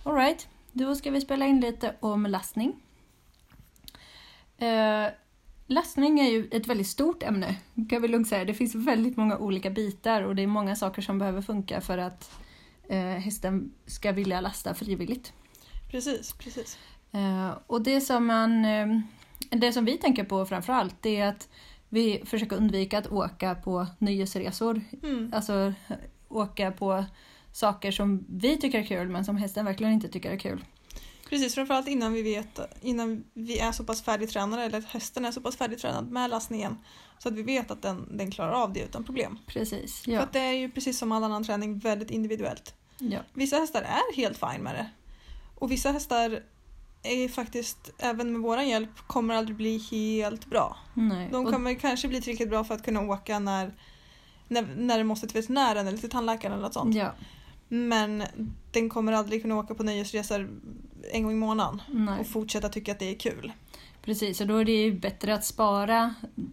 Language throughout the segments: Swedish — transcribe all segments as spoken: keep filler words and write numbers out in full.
All right, då ska vi spela in lite om lastning. Uh, lastning är ju ett väldigt stort ämne, kan vi lugnt säga. Det finns väldigt många olika bitar och det är många saker som behöver funka för att uh, hästen ska vilja lasta frivilligt. Precis, precis. Uh, och det som, man, uh, det som vi tänker på framförallt, det är att vi försöker undvika att åka på nöjesresor. Mm. Alltså åka på saker som vi tycker är kul men som hästen verkligen inte tycker är kul. Precis, framförallt innan vi vet, innan vi är så pass färdigtränade eller att hästen är så pass färdigtränad med lastningen så att vi vet att den, den klarar av det utan problem. Precis, ja. För att det är ju precis som all annan träning väldigt individuellt. Ja. Vissa hästar är helt fine med det. Och vissa hästar är faktiskt, även med våran hjälp, kommer aldrig bli helt bra. Nej. De kommer och... kanske bli tillräckligt bra för att kunna åka när, när, när det måste till veterinären eller till tandläkaren eller något sånt. Ja. Men den kommer aldrig kunna åka på nöjesresor en gång i månaden. Nej. Och fortsätta tycka att det är kul. Precis, och då är det ju bättre att spara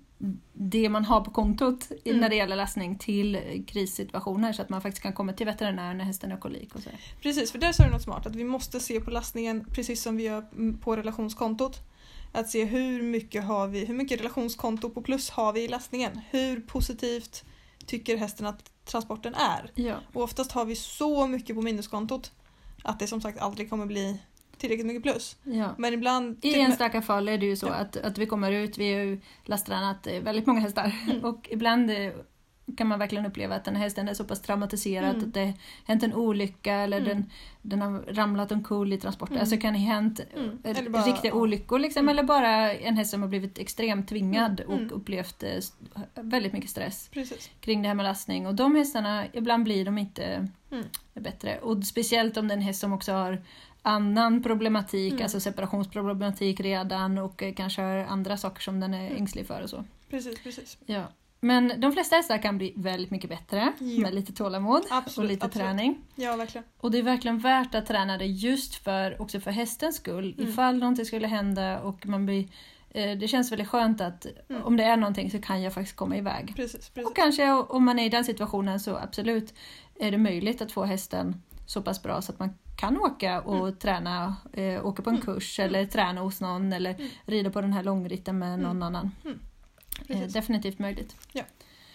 det man har på kontot mm. när det gäller lastning till krissituationer så att man faktiskt kan komma till veterinären när hästen har kolik och så. Precis, för där så är det något smart att vi måste se på lastningen precis som vi gör på relationskontot. Att se hur mycket har vi, hur mycket relationskonto på plus har vi i lastningen. Hur positivt tycker hästen att transporten är. Ja. Och oftast har vi så mycket på minuskontot att det som sagt aldrig kommer bli tillräckligt mycket plus. Ja. Men ibland... I enstaka fall är det ju så ja. att, att vi kommer ut, vi har ju lasttränat väldigt många hästar mm. och ibland kan man verkligen uppleva att den här hästen är så pass traumatiserad mm. att det hänt en olycka eller mm. den, den har ramlat omkull i transporten. Mm. Alltså kan det hänt mm. bara, riktiga ja. olyckor liksom, mm. eller bara en häst som har blivit extremt tvingad mm. och upplevt väldigt mycket stress Precis. kring det här med lastning. Och de hästarna, ibland blir de inte mm. bättre. Och speciellt om den häst som också har annan problematik, mm. alltså separationsproblematik redan och kanske har andra saker som den är ängslig för och så. Precis, precis. Ja. Men de flesta hästar kan bli väldigt mycket bättre ja. med lite tålamod absolut, och lite absolut. träning. Ja, verkligen. Och det är verkligen värt att träna det just för, också för hästens skull. Mm. Ifall någonting skulle hända och man blir, eh, det känns väldigt skönt att mm. om det är någonting så kan jag faktiskt komma iväg. Precis, precis. Och kanske om man är i den situationen så absolut är det möjligt att få hästen så pass bra så att man kan åka och mm. träna, eh, åka på en kurs mm. eller träna hos någon eller mm. rida på den här långritten med någon mm. annan. Mm. Eh, definitivt möjligt. Ja.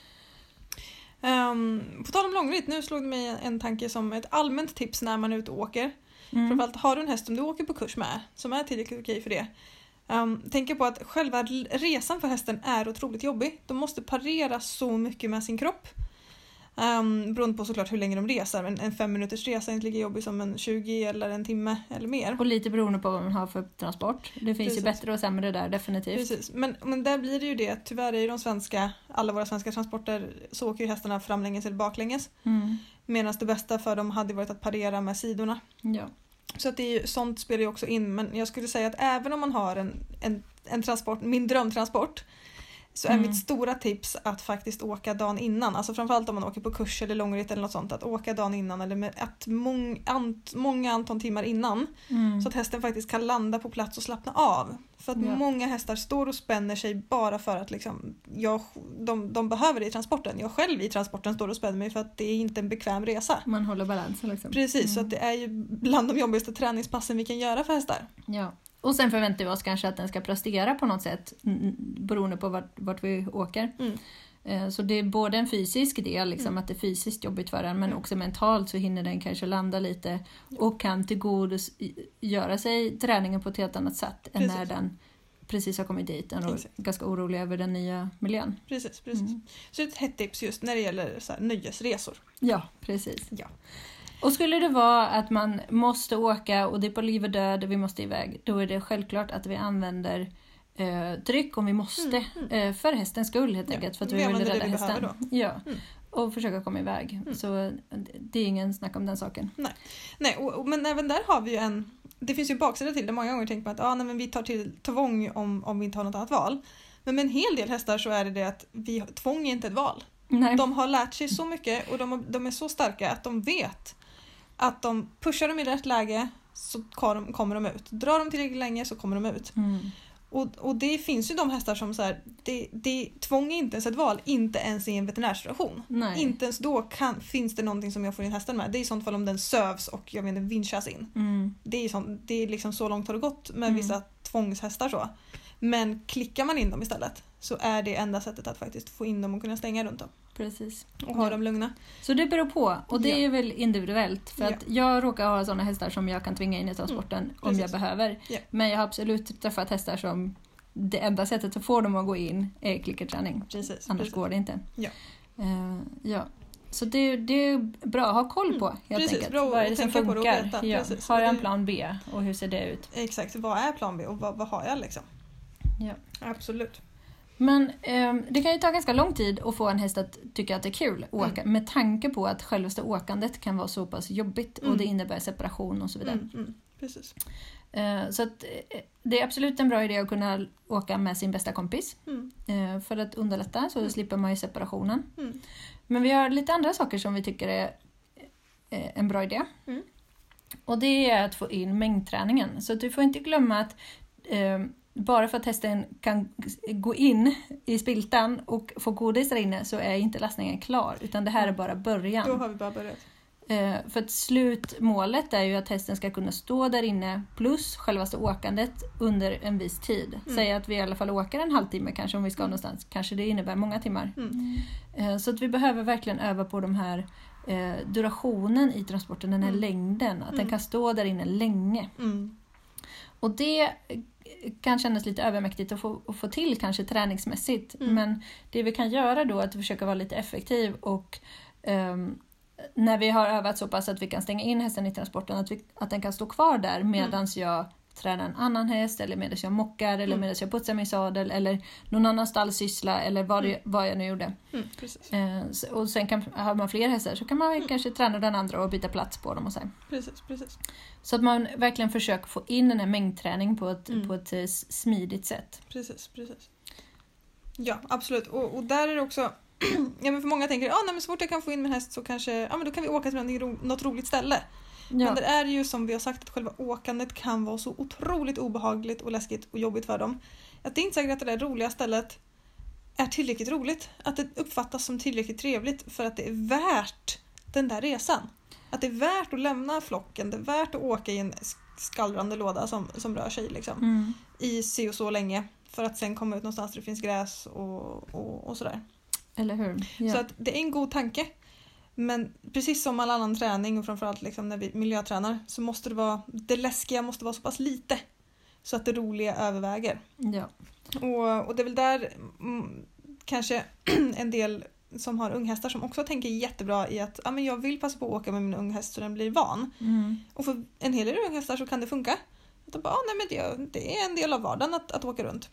Um, på tal om långritt, nu slog det mig en tanke som ett allmänt tips när man är ute och åker. Mm. Framförallt har du en häst som du åker på kurs med som är tillräckligt okej för det. Um, tänker på att själva resan för hästen är otroligt jobbig. De måste parera så mycket med sin kropp. Um, beroende på såklart hur länge de reser. En, en fem minuters resa är inte lika jobbig som en tjugo eller en timme eller mer. Och lite beroende på vad man har för transport. Det finns Precis. ju bättre och sämre där, definitivt. Precis, men, men där blir det ju det. Tyvärr är ju de svenska, alla våra svenska transporter så åker ju hästarna framlänges eller baklänges. Mm. Medan det bästa för dem hade varit att parera med sidorna. Ja. Så att det är ju, sånt spelar ju också in. Men jag skulle säga att även om man har en, en, en transport, min drömtransport, så är mm. mitt stora tips att faktiskt åka dagen innan. Alltså framförallt om man åker på kurs eller långritt eller något sånt. Att åka dagen innan eller med ett mång, ant, många antal timmar innan. Mm. Så att hästen faktiskt kan landa på plats och slappna av. För att ja. många hästar står och spänner sig bara för att liksom, jag, de, de behöver det i transporten. Jag själv i transporten står och spänner mig för att det är inte en bekväm resa. Man håller balansen liksom. Precis, mm. så att det är ju bland de jobbigaste träningspassen vi kan göra för hästar. Ja. Och sen förväntar vi oss kanske att den ska prestera på något sätt beroende på vart, vart vi åker. Mm. Så det är både en fysisk del, liksom, mm. att det är fysiskt jobbigt för den, men mm. också mentalt så hinner den kanske landa lite och kan tillgodos göra sig träningen på ett helt annat sätt än när den precis har kommit dit och är ganska orolig över den nya miljön. Precis, precis. Mm. Så ett hett tips just när det gäller så här, nöjesresor. Ja, precis. Ja. Och skulle det vara att man måste åka och det är på liv och död och vi måste iväg, då är det självklart att vi använder eh, dryck om vi måste mm, mm. Eh, för hästens skull helt enkelt, ja, för att vi, vi vill rädda hästen. Ja. Mm. Och försöka komma iväg. Mm. Så det är ingen snack om den saken. Nej, nej och, och, men även där har vi ju en, det finns ju baksida till det. Många gånger tänker man att ah, nej, men vi tar till tvång om, om vi inte har något annat val. Men med en hel del hästar så är det det att vi, tvång är inte ett val. Nej. De har lärt sig så mycket och de, de är så starka att de vet att de pushar dem i rätt läge så kommer de ut. Drar de tillräckligt länge så kommer de ut. Mm. Och, och det finns ju de hästar som så här, det, det, tvång är inte ens ett val, inte ens i en veterinärsituation. Nej. Inte ens då kan, finns det någonting som jag får in hästen med. Det är i sånt fall om den sövs och jag menar vinschas in. Mm. Det är, sånt, det är liksom så långt har det gått med Mm. vissa tvångshästar så. Men klickar man in dem istället så är det enda sättet att faktiskt få in dem och kunna stänga runt dem. Precis. Och ha Ja. dem lugna. Så det beror på. Och det Ja. är väl individuellt. För Ja. att jag råkar ha sådana hästar som jag kan tvinga in i transporten Mm, om jag precis. behöver. Ja. Men jag har absolut träffat hästar som det enda sättet att få dem att gå in är klickerträning. Precis. Annars precis. går det inte. Ja. Uh, ja. Så det, det är bra att ha koll på helt Precis, enkelt. bra att Vad är det som tänka på det och funkar? veta. Ja. Precis. Har jag Och en det- plan B och hur ser det ut? Exakt, vad är plan B och vad, vad har jag liksom? Ja. Absolut. Men eh, det kan ju ta ganska lång tid att få en häst att tycka att det är kul att åka. Mm. Med tanke på att självaste åkandet kan vara så pass jobbigt Mm. och det innebär separation och så vidare. Mm, mm, precis. Eh, så att, eh, det är absolut en bra idé att kunna åka med sin bästa kompis. Mm, Eh, för att underlätta så Mm. slipper man ju separationen. mm, Men vi har lite andra saker som vi tycker är eh, en bra idé. Mm. Och det är att få in mängdträningen. Så att du får inte glömma att eh, bara för att hästen kan gå in i spiltan och få godis där inne så är inte lastningen klar. Utan det här är bara början. Då har vi bara börjat. Eh, för att slutmålet är ju att hästen ska kunna stå där inne plus självaste åkandet under en viss tid. Mm. Säg att vi i alla fall åker en halvtimme kanske om vi ska någonstans. Kanske det innebär många timmar. Mm. Eh, så att vi behöver verkligen öva på de här eh, durationen i transporten, den här Mm. längden. Att den Mm. kan stå där inne länge. Mm. Och det kan kännas lite övermäktigt att få, att få till kanske träningsmässigt. Mm. Men det vi kan göra då är att försöka vara lite effektiv och ehm, när vi har övat så pass att vi kan stänga in hästen i transporten, att, vi, att den kan stå kvar där medans jag tränar en annan häst eller medan jag mockar eller Mm. medan jag putsar min sadel eller någon annan stallsyssla eller vad, det, vad jag nu gjorde. Mm, precis. Eh, s- och sen kan, har man fler hästar så kan man Mm. kanske träna den andra och byta plats på dem och så här. Precis, precis. Så att man verkligen försöker få in den här mängdträning på ett, Mm. på ett eh, s- smidigt sätt. Precis, precis. Ja, absolut. Och, och där är det också... ja, men för många tänker, ah, nej, men så fort jag kan få in min häst så kanske... Ja, men då kan vi åka till något ro- något roligt ställe. Ja, Men det är ju som vi har sagt att själva åkandet kan vara så otroligt obehagligt och läskigt och jobbigt för dem. Att det är inte säkert att det där roliga stället är tillräckligt roligt. Att det uppfattas som tillräckligt trevligt för att det är värt den där resan. Att det är värt att lämna flocken, det är värt att åka i en skallrande låda som, som rör sig liksom, mm. i si och så länge. För att sen komma ut någonstans där det finns gräs och, och, och sådär. Eller hur? Ja. Så att det är en god tanke. Men precis som all annan träning och framförallt liksom när vi miljötränar så måste det vara, det läskiga måste vara så pass lite så att det roliga överväger. ja. Och, och det är väl där mm, kanske en del som har unghästar som också tänker jättebra i att ah, men jag vill passa på att åka med min unghäst så den blir van. Mm. Och för en hel del unghästar så kan det funka. Att de bara, ah, nej, men det, det är en del av vardagen att, att åka runt.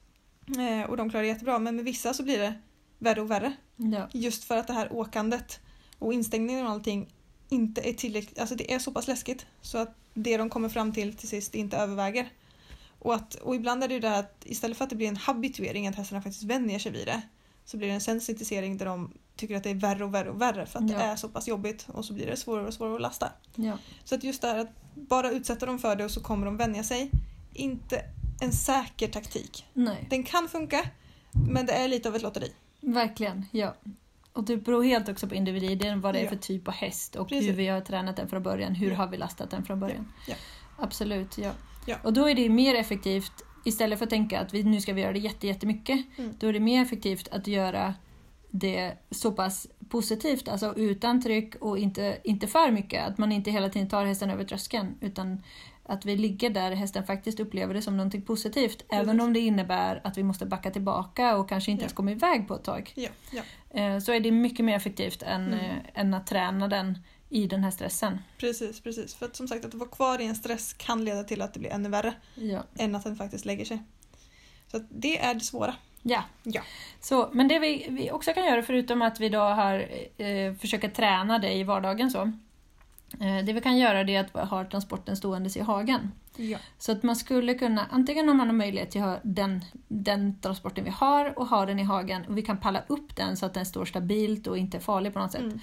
Eh, och de klarar det jättebra. Men med vissa så blir det värre och värre. Ja. Just för att det här åkandet och instängningen och allting inte är tillräckligt, alltså det är så pass läskigt så att det de kommer fram till till sist inte överväger. Och, att, och ibland är det ju det här att istället för att det blir en habituering att hästarna faktiskt vänjer sig vid det så blir det en sensitisering där de tycker att det är värre och värre och värre för att Ja. det är så pass jobbigt och så blir det svårare och svårare att lasta. Ja. Så att just det här att bara utsätta dem för det och så kommer de vänja sig, inte en säker taktik. Nej, Den kan funka, men det är lite av ett lotteri. verkligen. Ja. Och det beror helt också på individen, vad det är Ja. för typ av häst och Precis. hur vi har tränat den från början. Hur Ja. har vi lastat den från början? Ja. Absolut, ja. Ja. Och då är det mer effektivt, istället för att tänka att vi, nu ska vi göra det jätte, jättemycket, Mm. då är det mer effektivt att göra det så pass positivt, alltså utan tryck och inte, inte för mycket. Att man inte hela tiden tar hästen över tröskeln, utan att vi ligger där hästen faktiskt upplever det som någonting positivt. Precis. Även om det innebär att vi måste backa tillbaka och kanske inte Ja. ens komma iväg på ett tag. Ja, ja. Eh, Så är det mycket mer effektivt än, Mm. eh, än att träna den i den här stressen. Precis, precis. För att som sagt att vara kvar i en stress kan leda till att det blir ännu värre Ja. än att den faktiskt lägger sig. Så att det är det svåra. Ja. Ja. Så, men det vi, vi också kan göra, förutom att vi då har eh, försöka träna det i vardagen så, eh, det vi kan göra det är att ha transporten ståendes i hagen. Ja. Så att man skulle kunna, antingen om man har möjlighet till att ha den, den transporten vi har och ha den i hagen och vi kan palla upp den så att den står stabilt och inte är farlig på något sätt. Mm.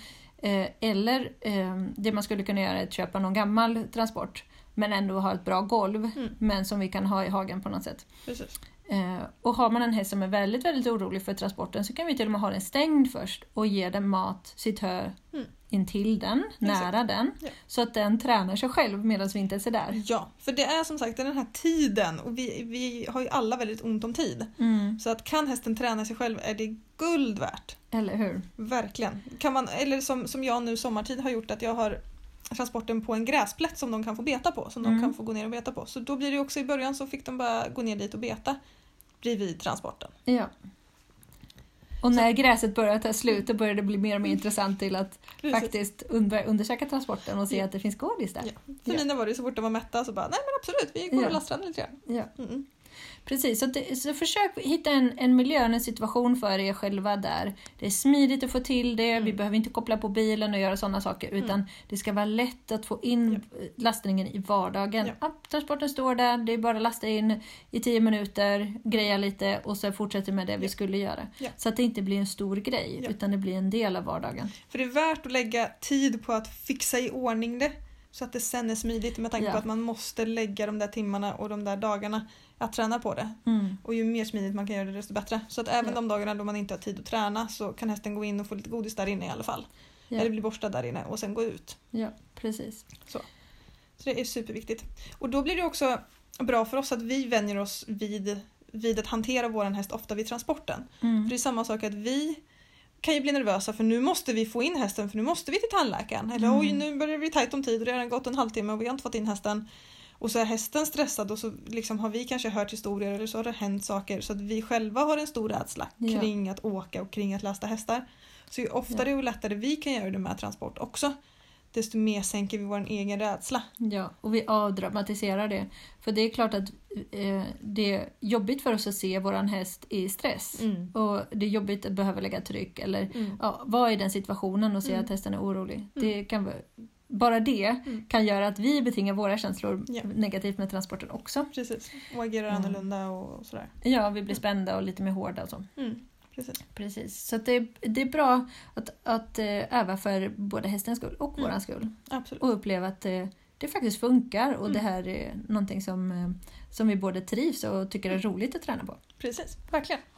Eh, eller eh, det man skulle kunna göra är att köpa någon gammal transport. Men ändå ha ett bra golv. Mm. Men som vi kan ha i hagen på något sätt. Precis. Eh, och har man en häst som är väldigt, väldigt orolig för transporten så kan vi till och med ha den stängd först. Och ge den mat, sitt hö Mm. intill den, nära den. Ja. Så att den tränar sig själv medan vi inte är där. Ja, för det är som sagt den här tiden. Och vi, vi har ju alla väldigt ont om tid. Mm. Så att kan hästen träna sig själv är det guld värt. Eller hur? Verkligen. Kan man, eller som, som jag nu sommartid har gjort att jag har transporten på en gräsplätt som de kan få beta på. Som Mm. de kan få gå ner och beta på. Så då blir det också i början så fick de bara gå ner dit och beta bredvid transporten. Ja. Och när gräset börjar ta slut då börjar det bli mer och mer intressant till att Precis. faktiskt under, undersöka transporten och se Ja. att det finns godis där. Ja. För Ja. mina var det så fort de var mätta så bara, nej men absolut, vi går Ja. och lastrar lite grann. Ja. Mm. Precis, så, det, så försök hitta en, en miljö, en situation för er själva där det är smidigt att få till det, Mm. vi behöver inte koppla på bilen och göra sådana saker utan Mm. det ska vara lätt att få in lastningen i vardagen. Ja. Ja, transporten står där, det är bara att lasta in i tio minuter, greja lite och så fortsätter med det vi Ja. skulle göra. Ja. Så att det inte blir en stor grej Ja. utan det blir en del av vardagen. För det är värt att lägga tid på att fixa i ordning det. Så att det sen är smidigt med tanke Ja. på att man måste lägga de där timmarna och de där dagarna att träna på det. Mm. Och ju mer smidigt man kan göra det desto bättre. Så att även Ja. de dagarna då man inte har tid att träna så kan hästen gå in och få lite godis där inne i alla fall. Ja. Eller bli borstad där inne och sen gå ut. Ja, precis. Så det är superviktigt. Och då blir det också bra för oss att vi vänjer oss vid, vid att hantera våran häst ofta vid transporten. Mm. För det är samma sak att vi kan ju bli nervösa för nu måste vi få in hästen för nu måste vi till tandläkaren. Eller Mm. oj, nu börjar det bli tajt om tid och det har redan gått en halvtimme och vi har inte fått in hästen. Och så är hästen stressad och så liksom har vi kanske hört historier eller så har det hänt saker så att vi själva har en stor rädsla Ja. kring att åka och kring att lasta hästar. Så ju oftare Ja. och lättare vi kan göra det med transport också, desto mer sänker vi vår egen rädsla. Ja, och vi avdramatiserar det. För det är klart att eh, det är jobbigt för oss att se våran häst i stress. Mm. Och det är jobbigt att behöva lägga tryck eller Mm. ja, vara i den situationen och se Mm. att hästen är orolig. Det kan, vara- bara det Mm. kan göra att vi betingar våra känslor Ja. negativt med transporten också. Precis, och agerar Mm. annorlunda och sådär. Ja, vi blir spända och lite mer hårda och så. Mm. Precis. Precis. Så att det, det är bra att, att eh, öva för både hästens skull och Mm. våran skull. Absolut. Och uppleva att det, det faktiskt funkar och Mm. det här är någonting som, eh, som vi både trivs och tycker är roligt att träna på. Precis, verkligen.